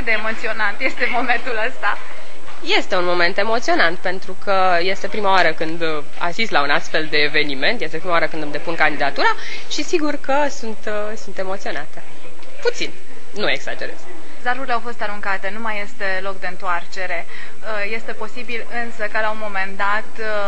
Cât de emoționant este momentul ăsta? Este un moment emoționant pentru că este prima oară când asist la un astfel de eveniment, este prima oară când îmi depun candidatura și sigur că sunt emoționată. Puțin, nu exagerez. Zarurile au fost aruncate, nu mai este loc de întoarcere. Este posibil însă ca la un moment dat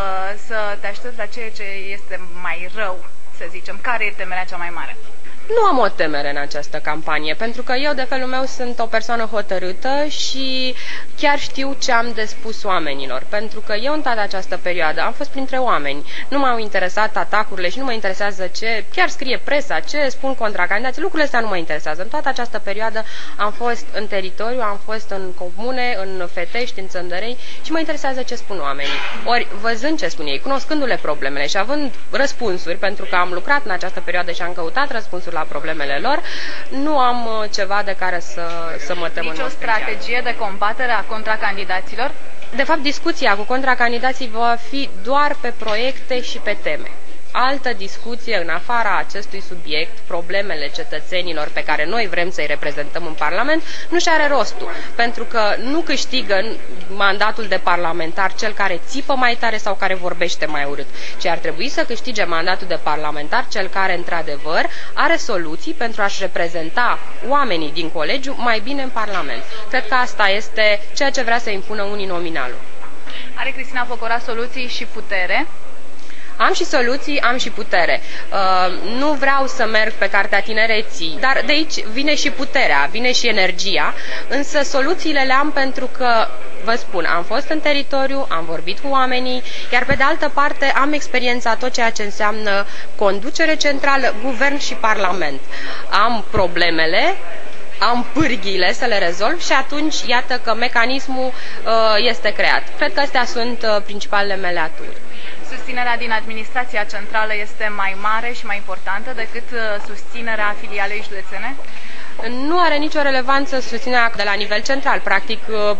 să te aștepți la ceea ce este mai rău, să zicem. Care e temerea cea mai mare? Nu am o temere în această campanie, pentru că eu, de felul meu, sunt o persoană hotărâtă și chiar știu ce am de spus oamenilor. Pentru că eu, în toată această perioadă, am fost printre oameni. Nu m-au interesat atacurile și nu mă interesează ce chiar scrie presa, ce spun contracandidații. Lucrurile astea nu mă interesează. În toată această perioadă am fost în teritoriu, am fost în comune, în Fetești, în Țăndărei și mă interesează ce spun oamenii. Ori, văzând ce spun ei, cunoscându-le problemele și având răspunsuri, pentru că am lucrat în această perioadă și am căutat răspunsuri la problemele lor, nu am ceva de care să mă tem. Nici o strategie de combatere a contracandidaților? De fapt, discuția cu contracandidații va fi doar pe proiecte și pe teme. Altă discuție în afara acestui subiect, problemele cetățenilor pe care noi vrem să-i reprezentăm în Parlament, nu și are rostul, pentru că nu câștigă mandatul de parlamentar cel care țipă mai tare sau care vorbește mai urât, ci ar trebui să câștige mandatul de parlamentar cel care, într-adevăr, are soluții pentru a-și reprezenta oamenii din colegiu mai bine în Parlament. Cred că asta este ceea ce vrea să impună uninominalul. Are Cristina Pocora soluții și putere? Am și soluții, am și putere. Nu vreau să merg pe cartea tinereții, dar de aici vine și puterea, vine și energia, însă soluțiile le am pentru că, vă spun, am fost în teritoriu, am vorbit cu oamenii, iar pe de altă parte am experiența tot ceea ce înseamnă conducere centrală, guvern și parlament. Am problemele, am pârghiile să le rezolv și atunci iată că mecanismul este creat. Cred că astea sunt principalele mele aturi. Susținerea din administrația centrală este mai mare și mai importantă decât susținerea filialei județene? Nu are nicio relevanță susținerea de la nivel central. Practic,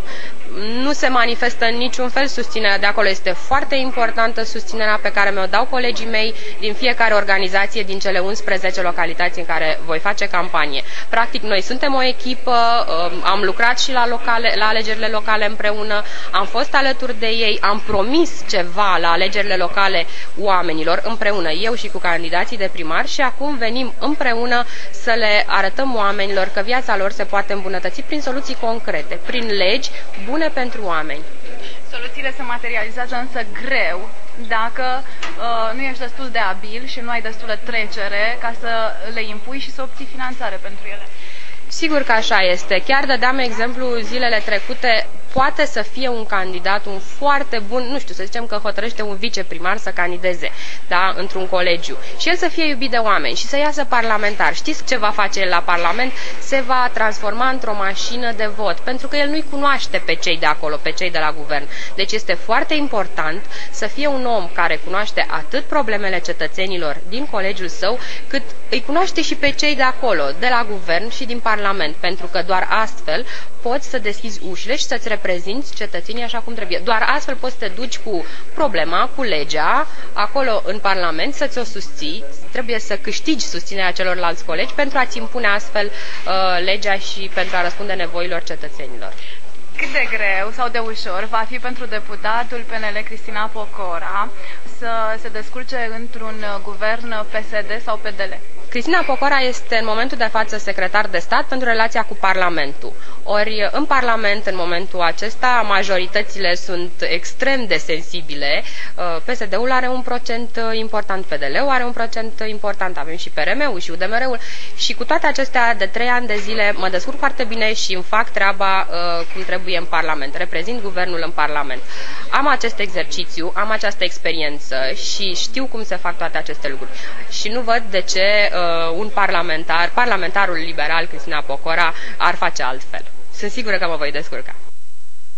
nu se manifestă în niciun fel susținerea de acolo. Este foarte importantă susținerea pe care mi-o dau colegii mei din fiecare organizație din cele 11 localități în care voi face campanie. Practic, noi suntem o echipă, am lucrat și la alegerile locale împreună, am fost alături de ei, am promis ceva la alegerile locale oamenilor împreună, eu și cu candidații de primar și acum venim împreună să le arătăm oamenilor că viața lor se poate îmbunătăți prin soluții concrete, prin legi bune pentru oameni. Soluțiile se materializează însă greu dacă nu ești destul de abil și nu ai destulă trecere ca să le impui și să obții finanțare pentru ele. Sigur că așa este. Chiar dădeam exemplu zilele trecute, poate să fie un candidat, un foarte bun, nu știu, să zicem că hotărăște un viceprimar să candideze, da, într-un colegiu. Și el să fie iubit de oameni și să iasă parlamentar. Știți ce va face el la Parlament? Se va transforma într-o mașină de vot, pentru că el nu-i cunoaște pe cei de acolo, pe cei de la guvern. Deci este foarte important să fie un om care cunoaște atât problemele cetățenilor din colegiul său, cât îi cunoaște și pe cei de acolo, de la guvern și din Parlament, pentru că doar astfel poți să deschizi ușile și să-ți reprezinți cetățenii așa cum trebuie. Doar astfel poți să te duci cu problema, cu legea, acolo în Parlament, să ți-o susții. Trebuie să câștigi susținerea celorlalți colegi pentru a-ți impune astfel legea și pentru a răspunde nevoilor cetățenilor. Cât de greu sau de ușor va fi pentru deputatul PNL Cristina Pocora să se descurce într-un guvern PSD sau PDL? Cristina Pocora este în momentul de față secretar de stat pentru relația cu Parlamentul. Ori în Parlament, în momentul acesta, majoritățile sunt extrem de sensibile. PSD-ul are un procent important, PDL-ul are un procent important, avem și PRM-ul și UDMR-ul și cu toate acestea de 3 ani de zile mă descurc foarte bine și îmi fac treaba cum trebuie în Parlament. Reprezint guvernul în Parlament. Am acest exercițiu, am această experiență și știu cum se fac toate aceste lucruri. Și nu văd de ce un parlamentarul liberal, Cristina Pocora, ar face altfel. Sunt sigură că mă voi descurca.